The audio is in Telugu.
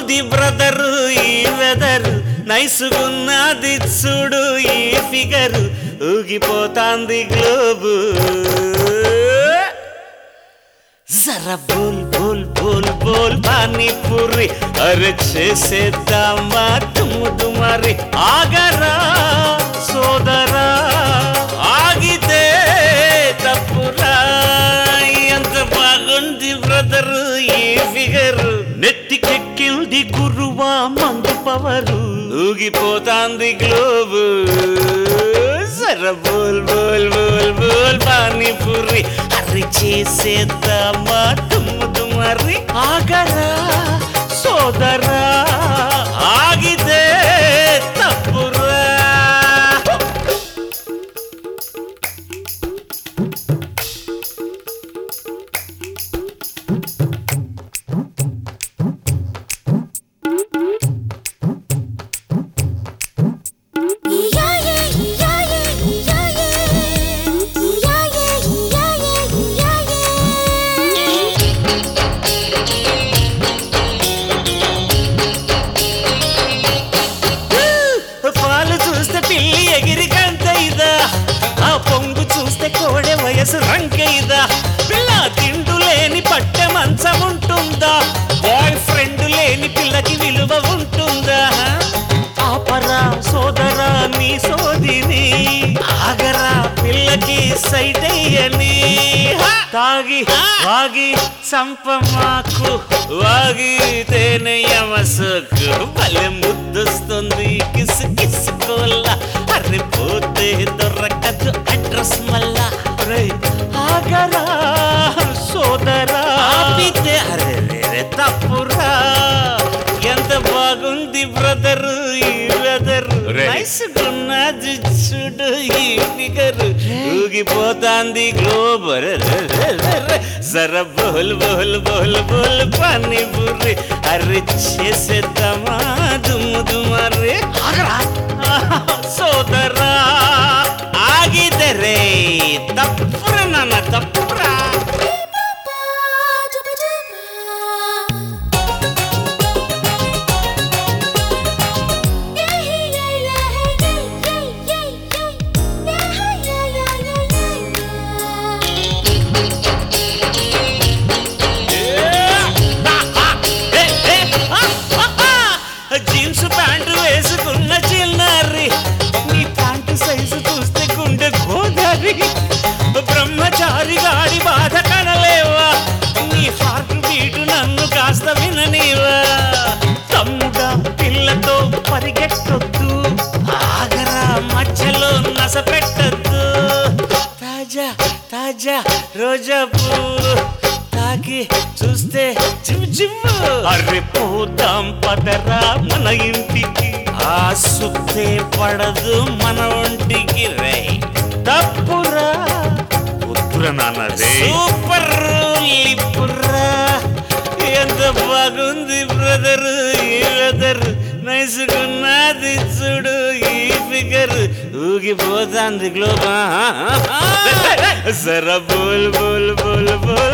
బాగుంది బ్రదరు ఈ వెదరు నైసుగున్నది చూడు ఈ ఫిగరు ఊగిపోతాంది గ్లోబు జరా బోల్ బోల్ బోల్ బోల్ పానీపూరి అరే చేసేద్దామా తుమ్ముదుమారి ఆగరా సోదరా ఆగితే తప్పురా ఎంత బాగుంది బ్రదరు ఈ ఫిగరు నెత్తికెక్కింది గురువా మందు పవరు ఊగిపోతాంది గ్లోబు జరా బోల్ బోల్ బోల్ బోల్ పానీపూరి అరి చేసేద్దామా తుమ్ముదుమారి ఆగరా సోదరా ఆగితే తప్పురా వయసు రంకైదా పిల్ల తిండు లేని పట్టె మంచం ఉంటుందా బాయ్ ఫ్రెండ్ లేని పిల్లకి విలువ ఉంటుందా ఆపరా సోదరా నీ సోదిని ఆగరా పిల్లకి సైట్ అయ్యని తాగి వాగి సంపమాకు వాగితేనే యమసుకు భలే ముద్దొస్తుంది కిసు కిసుకోల్ల అర్రి పోతే దొరకదు అడ్రస్ మళ్ళా ఆగరా సోదరా ఆపితే అరే తప్పురా ఎంత బాగుంది బ్రదరు ఈ వెదరు నైసుకున్నది చూడు ఈ ఫిగరు ఊగిపోతాంది గ్లోబర్ జరా బోల్ బోల్ బోల్ బోల్ పానీపూరి అర్రి చేసేద్దామా దుమ్ముదుమారి ఆగరా సోదరా ఆగిదరే తప్పురా నాన్న తప్పురా జీన్స్ ప్యాంటు వేసుకున్న చిన్నారి నీ ప్యాంటు సైజు చూస్తే గుండె గోదారి బ్రహ్మచారి గాడి బాధ కనలేవా నీ హార్ట్ బీటు నన్ను కాస్త విననీవా తమ్ముడా పిల్లతో పరిగెట్టొద్దు ఆగరా మధ్యలో నస పెట్టద్దు తాజా తాజా రోజా పువ్వు తాకి చూస్తే జివ్ జివ్ అర్రి పోదాం పదరా మన ఇంటికి ఆ సుత్తే పడదు మన ఒంటికి రే తప్పురా పుత్ర నాన్నదే సూపర్ లిపురా ఎంత బాగుంది బ్రదరు ఈ వెదరు నైసుకున్నది చూడు ఈ ఫిగర్ ఊగిపోతాంది గ్లోబా జరా బోల్ బోల్ బోల్ బోల్